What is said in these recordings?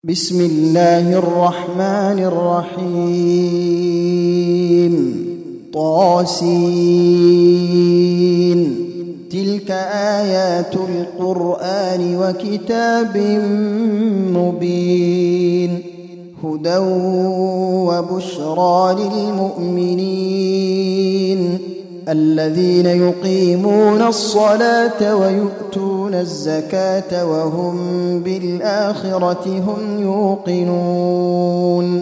بسم الله الرحمن الرحيم طاسين تلك آيات القرآن وكتاب مبين هدى وبشرى للمؤمنين الذين يقيمون الصلاة ويؤتون الزكاة وهم بالآخرة هم يوقنون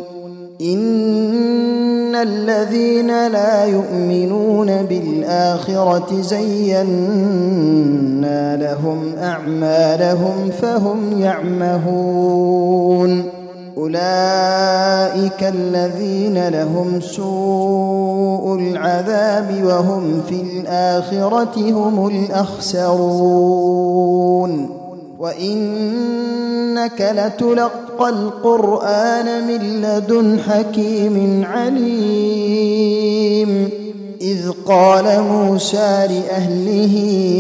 إن الذين لا يؤمنون بالآخرة زينا لهم أعمالهم فهم يعمهون أولئك الذين لهم سوء العذاب وهم في الآخرة هم الأخسرون وإنك لتلقى القرآن من لدن حكيم عليم إذ قال موسى لأهله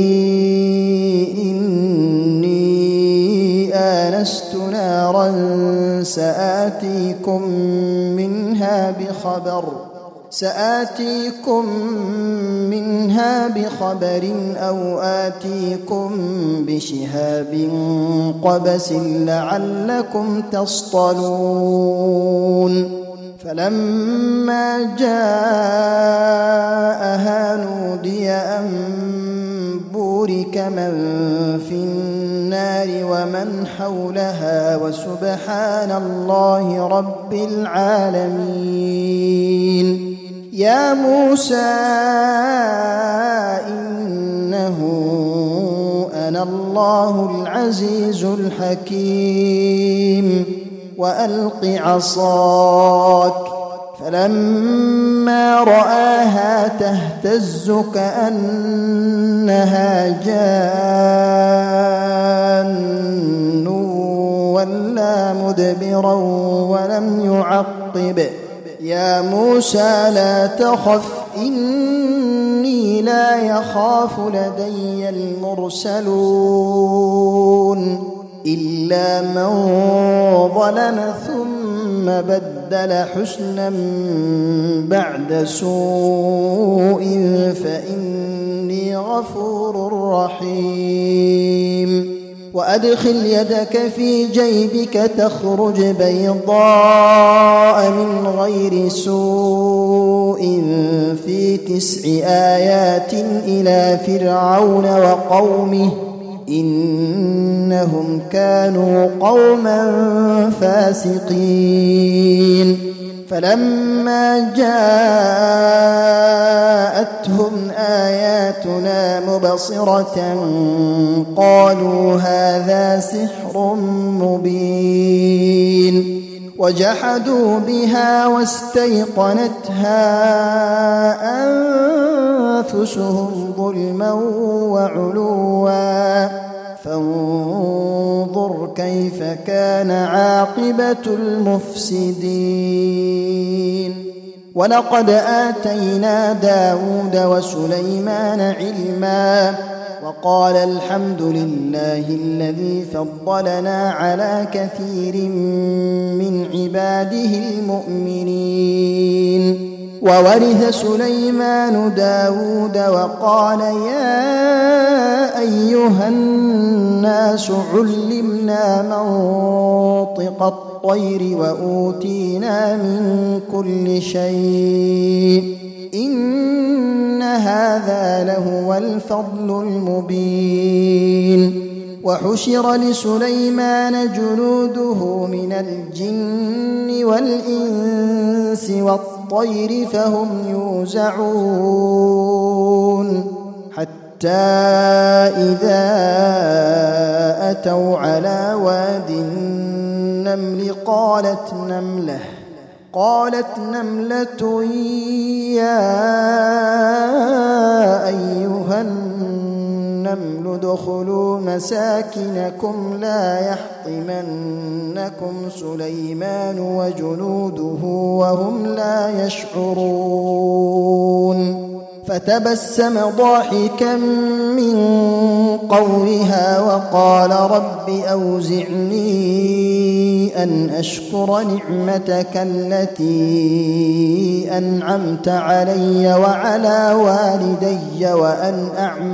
إني آنست نارا سآتيكم منها بخبر أو آتيكم بشهاب قبس لعلكم تصطلون فلما جاءها نودي أن بورك من في النار ومن حولها وسبحان الله رب العالمين يا موسى إنه أنا الله العزيز الحكيم وألق عصاك فلما رآها تهتز كأنها جان ولا مدبرا ولم يعقب يا موسى لا تخف إني لا يخاف لدي المرسلون إلا من ظلم ثم بدل حسنا بعد سوء فإني غفور رحيم وأدخل يدك في جيبك تخرج بيضاء من غير سوء في 9 آيات إلى فرعون وقومه إنهم كانوا قوما فاسقين فلما جاءتهم آياتنا مبصرة قالوا هذا سحر مبين وجحدوا بها واستيقنتها أنفسهم ظلما وعلوا فانظر كيف كان عاقبة المفسدين ولقد آتينا داود وسليمان علما وقال الحمد لله الذي فضلنا على كثير من عباده المؤمنين وورث سليمان داود وقال يا أيها الناس علمنا منطق الطير وأوتينا من كل شيء إن هذا لهو الفضل المبين وحشر لسليمان جنوده من الجن والإنس والطير فهم يوزعون حتى إذا أتوا على واد النمل قالت نملة يا أيها النمل ادخلوا مساكنكم لا يحطمنكم سليمان وجنوده وهم لا يشعرون فتبسم ضاحكا من قولها وقال رب أوزعني أن أشكر نعمتك التي أنعمت علي وعلى والدي وأن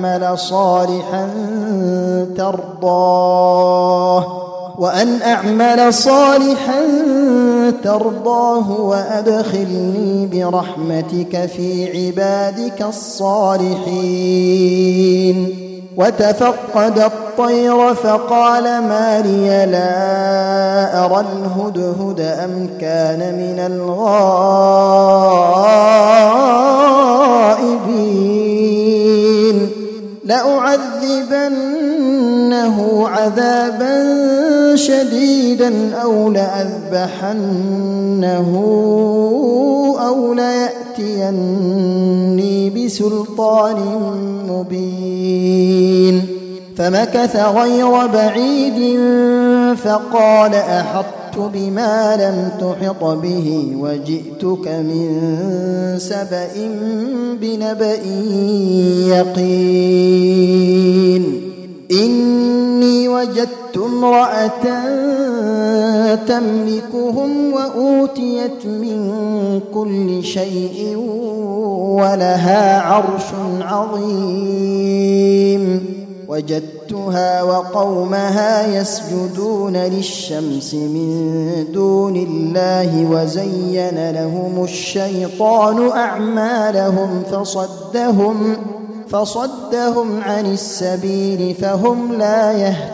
أعمل صالحا ترضاه وأدخلني برحمتك في عبادك الصالحين. وتفقد الطير فقال ما لي لا أرى الهدهد أم كان من الغائبين لأعذبنه عذابا شديدا أو لأذبحنه أو ليأتيني بسلطان مبين. فمكث غير بعيد فقال أحطت بما لم تحط به وجئتك من سبأ بنبأ يقين. إني وجدت امرأة تملكهم وأوتيت من كل شيء ولها عرش عظيم. وجدتها وقومها يسجدون للشمس من دون الله وزين لهم الشيطان أعمالهم فصدهم عن السبيل فهم لا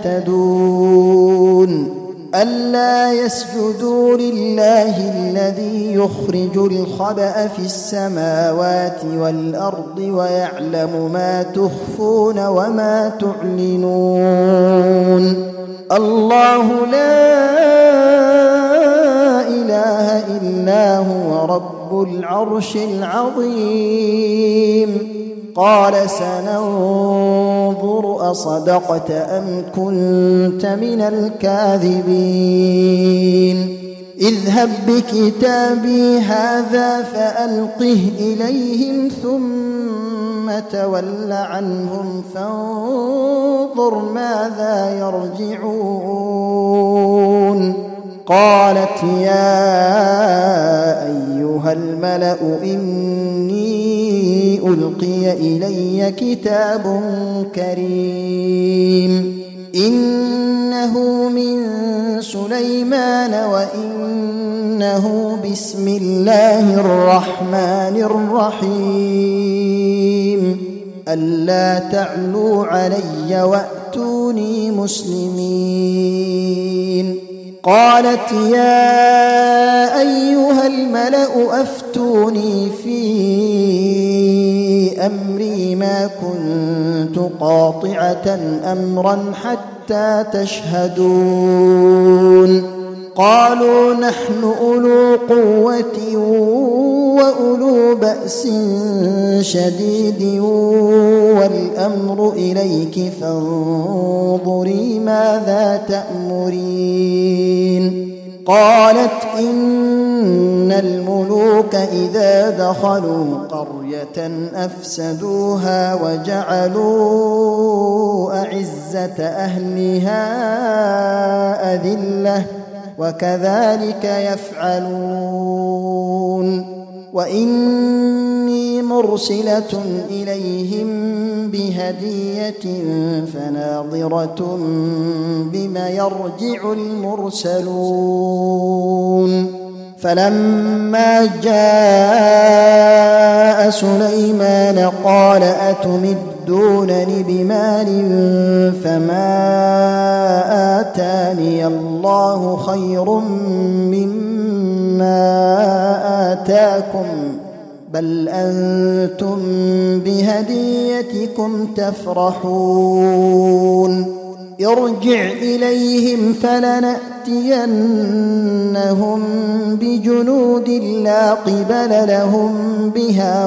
يهتدون. ألا يسجدوا لله الذي يخرج الخبأ في السماوات والأرض ويعلم ما تخفون وما تعلنون. الله لا إله إلا هو رب العرش العظيم. قال سننظر أصدقت أم كنت من الكاذبين. اذهب بكتابي هذا فألقه إليهم ثم تول عنهم فانظر ماذا يرجعون. قالت يا أيها الملأ إني ألقي إلي كتاب كريم إنه من سليمان وإنه بسم الله الرحمن الرحيم. ألا تعلوا علي وأتوني مسلمين. قالت يا أيها الملأ أفتوني في أمري ما كنت قاطعة أمرا حتى تشهدون. قالوا نحن أولو قوة وأولو بأس شديد والأمر إليك فانظري ماذا تأمرين. قالت إن الملوك إذا دخلوا قرية أفسدوها وجعلوا أعزة أهلها أذلة وكذلك يفعلون. وإني مرسلة إليهم بهدية فناظرة بما يرجع المرسلون. فلما جاء سليمان قال أتمدونني بمال فما آتاني الله خير مما آتاكم بل أنتم بهديتكم تفرحون. ارجع إليهم فلنأتينهم بجنود لا قبل لهم بها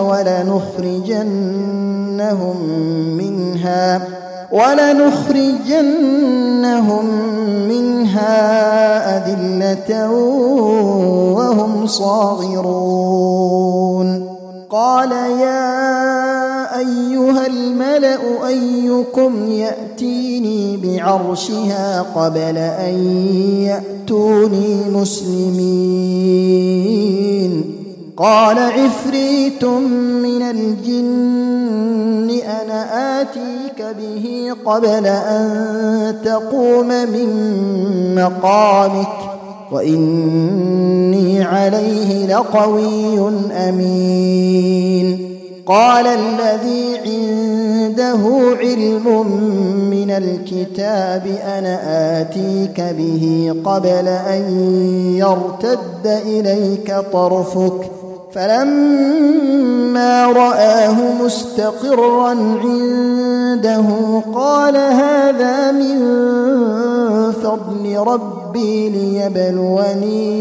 ولنخرجنهم منها أذلة وهم صاغرون. قال يا أيها الملأ أيكم يأتيني بعرشها قبل أن يأتوني مسلمين قال عفريت من الجن أنا آتيك به قبل أن تقوم من مقامك وإني عليه لقوي أمين قال الذي عنده علم من الكتاب أنا آتيك به قبل أن يرتد إليك طرفك فلما رآه مستقرا عنده قال هذا من فضل ربي ليبلوني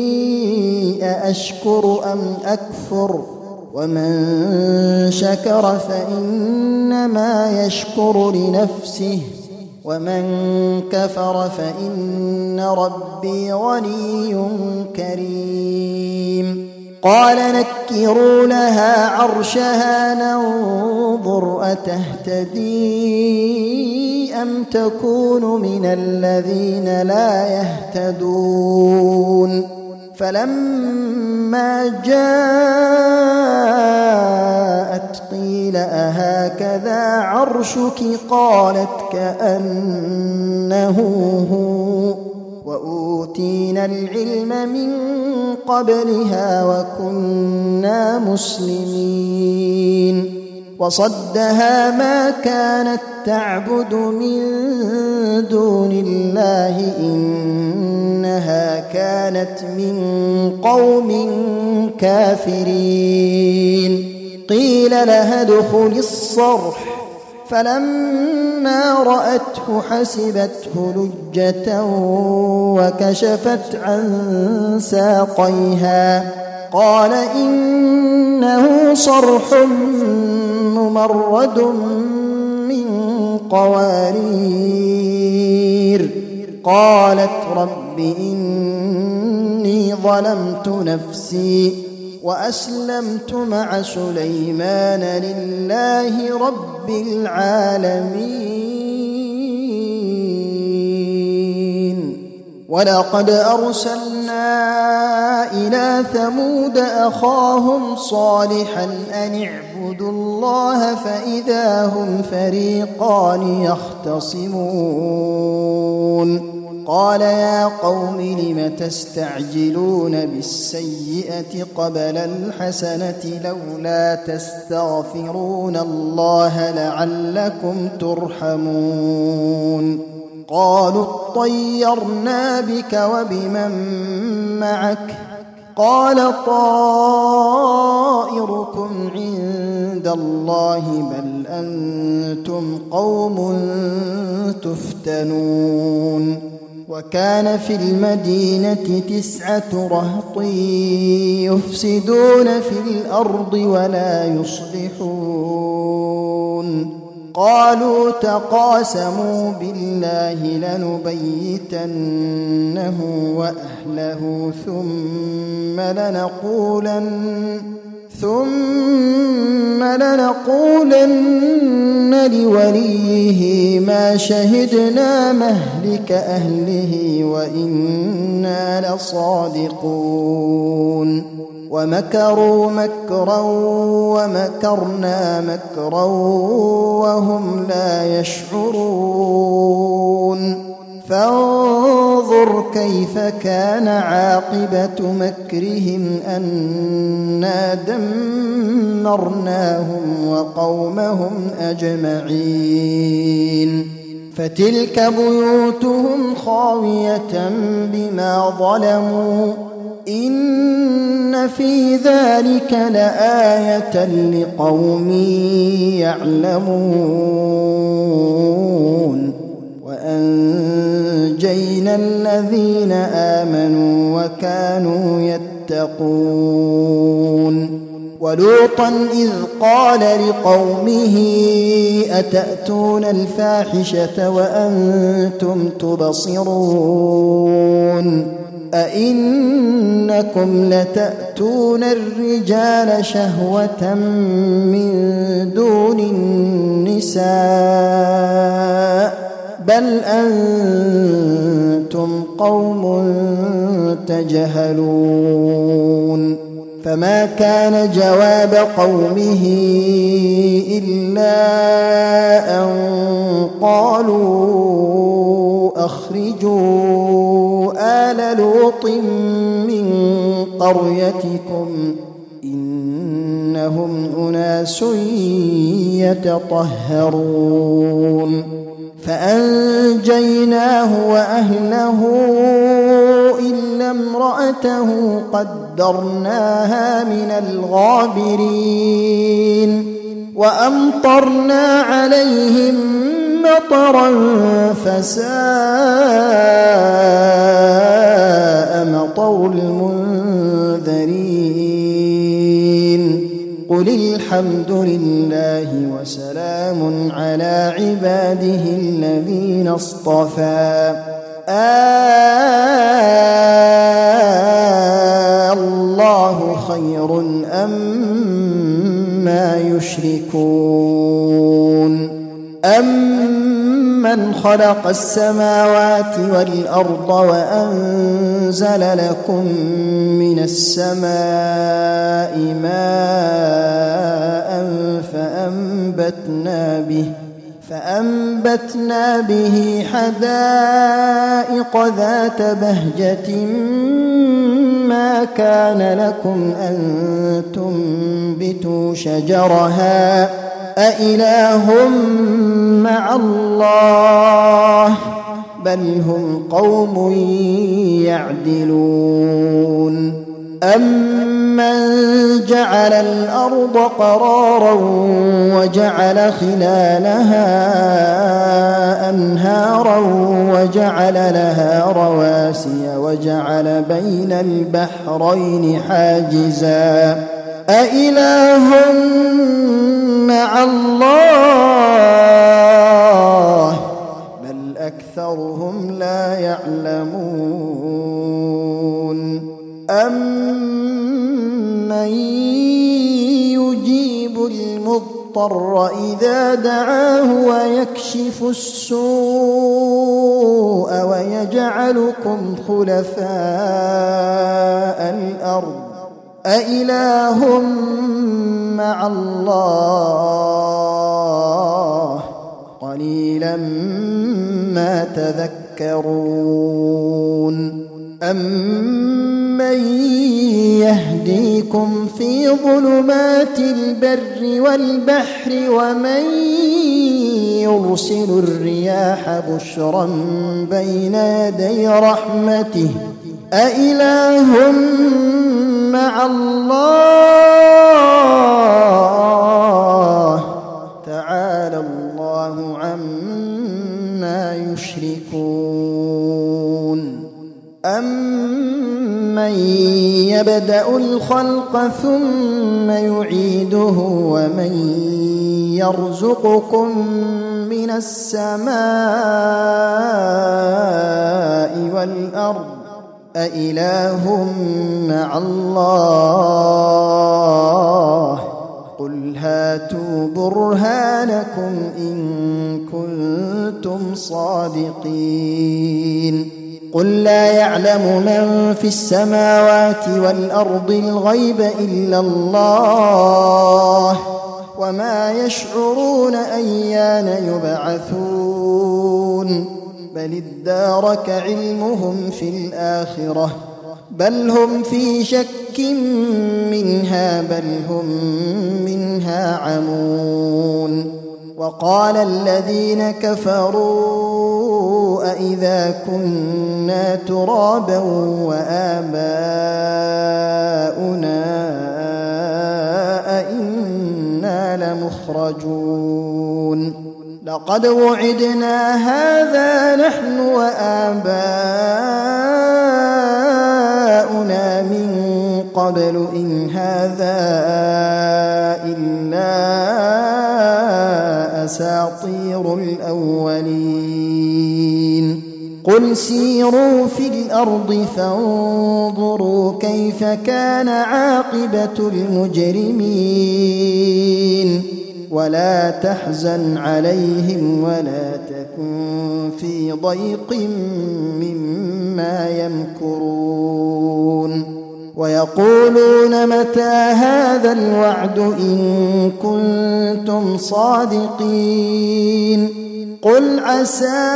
أأشكر أم أكفر ومن شكر فإنما يشكر لنفسه ومن كفر فإن ربي غني كريم قال نكروا لها عرشها ننظر أتهتدي أم تكون من الذين لا يهتدون فلما جاءت قيل أهكذا عرشك قالت كأنه هو وأوتينا العلم من قبلها وكنا مسلمين وصدها ما كانت تعبد من دون الله إنها كانت من قوم كافرين قيل لها ادخل الصرح فلما رأته حسبته لجة وكشفت عن ساقيها قال إنه صرح ممرد من قوارير قالت رب إني ظلمت نفسي وأسلمت مع سليمان لله رب العالمين ولقد أرسلنا إلى ثمود أخاهم صالحا أن اعبدوا الله فإذا هم فريقان يختصمون قال يا قوم لم تستعجلون بالسيئة قبل الحسنة لولا تستغفرون الله لعلكم ترحمون قالوا اطيرنا بك وبمن معك قال طائركم عند الله بل أنتم قوم تفتنون وكان في المدينة 9 رهط يفسدون في الأرض ولا يصلحون قالوا تقاسموا بالله لنبيتنه وأهله ثم لنقولن لوليه ما شهدنا مهلك أهله وإنا لصادقون ومكروا مكرا ومكرنا مكرا وهم لا يشعرون فانظر كيف كان عاقبة مكرهم أنا دمرناهم وقومهم أجمعين فتلك بيوتهم خاوية بما ظلموا إن في ذلك لآية لقوم يعلمون وأنجينا الذين آمنوا وكانوا يتقون ولوطا إذ قال لقومه أتأتون الفاحشة وأنتم تبصرون أئنكم لتأتون الرجال شهوة من دون النساء بل أنتم قوم تجهلون فما كان جواب قومه إلا أن قالوا أخرجوا آل لوط من قريتكم إنهم أناس يتطهرون فأنجيناه وأهله إلا امرأته قدرناها من الغابرين وأمطرنا عليهم مطرا فساء مطر المنذرين قل الحمد لله وسلام على عباده الذين اصطفى الله خير أمّا يشركون أمن خلق السماوات والأرض وأنزل لكم من السماء ماء فأنبتنا به حدائق ذات بهجة ما كان لكم أن تنبتوا شجرها أإله مع الله بل هم قوم يعدلون أمن جعل الأرض قرارا وجعل خلالها أنهارا وجعل لها رواسي وجعل بين البحرين حاجزا أإله مع الله بل أكثرهم لا يعلمون أمن يجيب المضطر إذا دعاه ويكشف السوء ويجعلكم خلفاء الأرض أإله مع الله قليلا ما تذكرون أمن يهديكم في ظلمات البر والبحر ومن يرسل الرياح بشرا بين يدي رحمته أإله مع الله تعالى الله عما يشركون أمن يبدأ الخلق ثم يعيده ومن يرزقكم من السماء والأرض أإله مع الله قل هاتوا برهانكم إن كنتم صادقين قل لا يعلم من في السماوات والأرض الغيب إلا الله وما يشعرون أيان يبعثون بل ادارك علمهم في الآخرة بل هم في شك منها بل هم منها عمون وقال الذين كفروا أإذا كنا ترابا وآباؤنا أئنا لمخرجون لقد وعدنا هذا نحن وآباؤنا من قبل إن هذا إلا أساطير الأولين قل سيروا في الأرض فانظروا كيف كان عاقبة المجرمين ولا تحزن عليهم ولا تكن في ضيق مما يمكرون ويقولون متى هذا الوعد إن كنتم صادقين قل عسى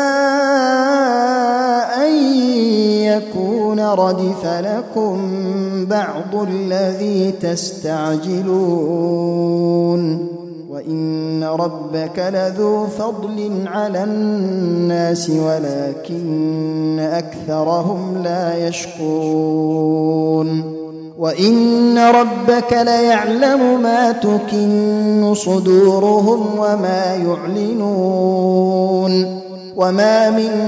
أن يكون ردف لكم بعض الذي تستعجلون وإن ربك لذو فضل على الناس ولكن أكثرهم لا يشكرون وإن ربك ليعلم ما تكن صدورهم وما يعلنون وما من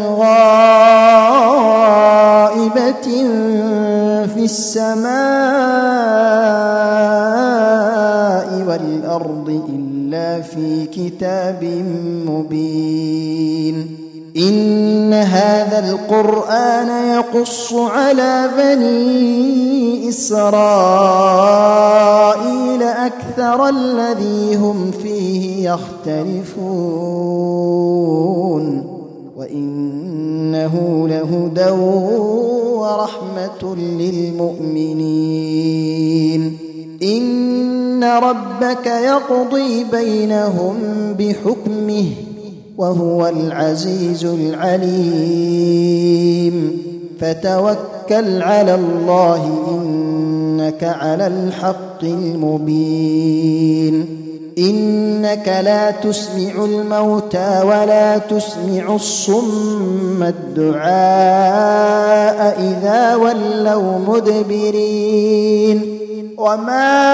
غائبة في السماء والأرض إلا في كتاب مبين إن هذا القرآن يقص على بني إسرائيل أكثر الذي هم فيه يختلفون وإنه لهدى ورحمة للمؤمنين إن ربك يقضي بينهم بحكمه وهو العزيز العليم فتوكل على الله إنك على الحق المبين إنك لا تسمع الموتى ولا تسمع الصم الدعاء إذا ولوا مدبرين وما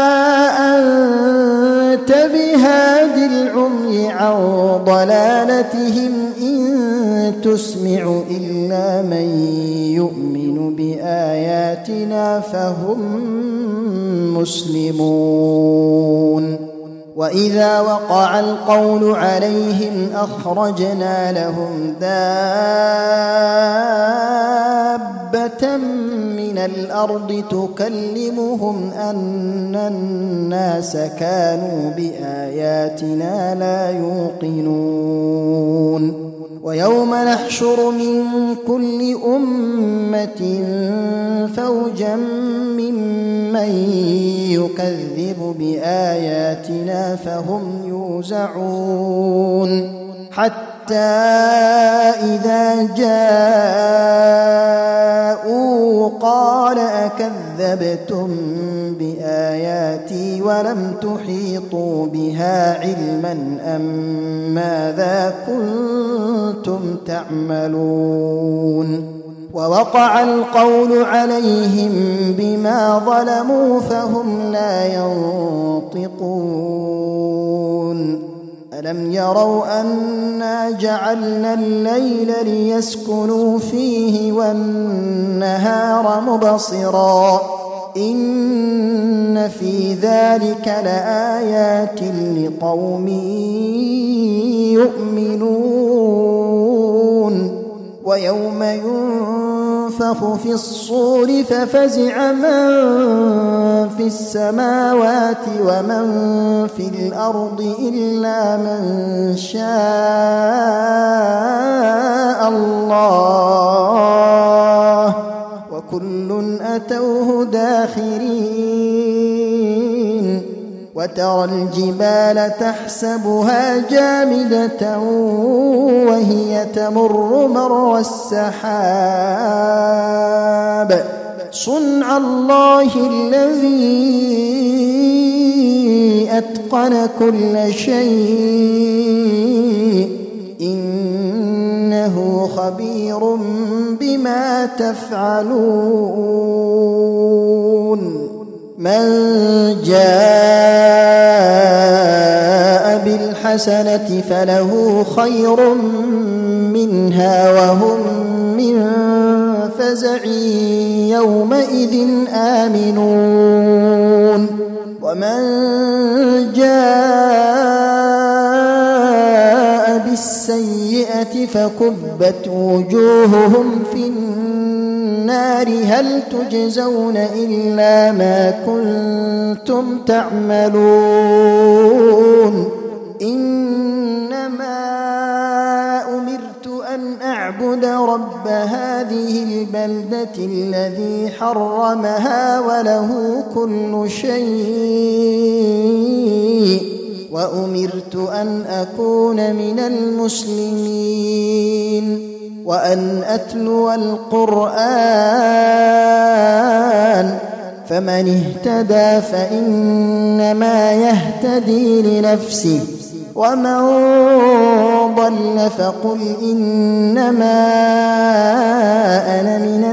أنت بهاد العمي عن ضلالتهم إن تسمع إلا من يؤمن بآياتنا فهم مسلمون وإذا وقع القول عليهم أخرجنا لهم دابة من الأرض تكلمهم أن الناس كانوا بآياتنا لا يوقنون ويوم نحشر من كل أمة فوجا ممن يكذب بآياتنا فهم يوزعون حتى إذا جاءوا قال أكذبتم بآياتي ولم تحيطوا بها علما أم ماذا كنتم تعملون ووقع القول عليهم بما ظلموا فهم لا ينطقون ألم يروا أنا جعلنا الليل ليسكنوا فيه والنهار مبصرا إن في ذلك لآيات لقوم يؤمنون ويوم ينفخ في الصور ففزع من في السماوات ومن في الأرض إلا من شاء الله وكل أتوه داخرين وترى الجبال تحسبها جامدة وهي تمر مر السحاب صنع الله الذي أتقن كل شيء إنه خبير بما تفعلون من جاء بالحسنة فله خير منها وهم من فزع يومئذ آمنون ومن جاء السيئة فكبت وجوههم في النار هل تجزون إلا ما كنتم تعملون إنما أمرت أن أعبد رب هذه البلدة الذي حرمها وله كل شيء وأمرت أن أكون من المسلمين وأن أتلو القرآن فمن اهتدى فإنما يهتدي لنفسه ومن ضل فقل إنما أنا من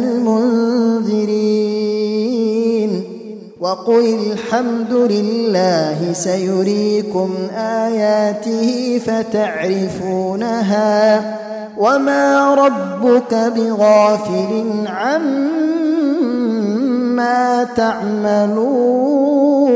المنذرين وقل الحمد لله سيريكم آياته فتعرفونها وما ربك بغافل عما تعملون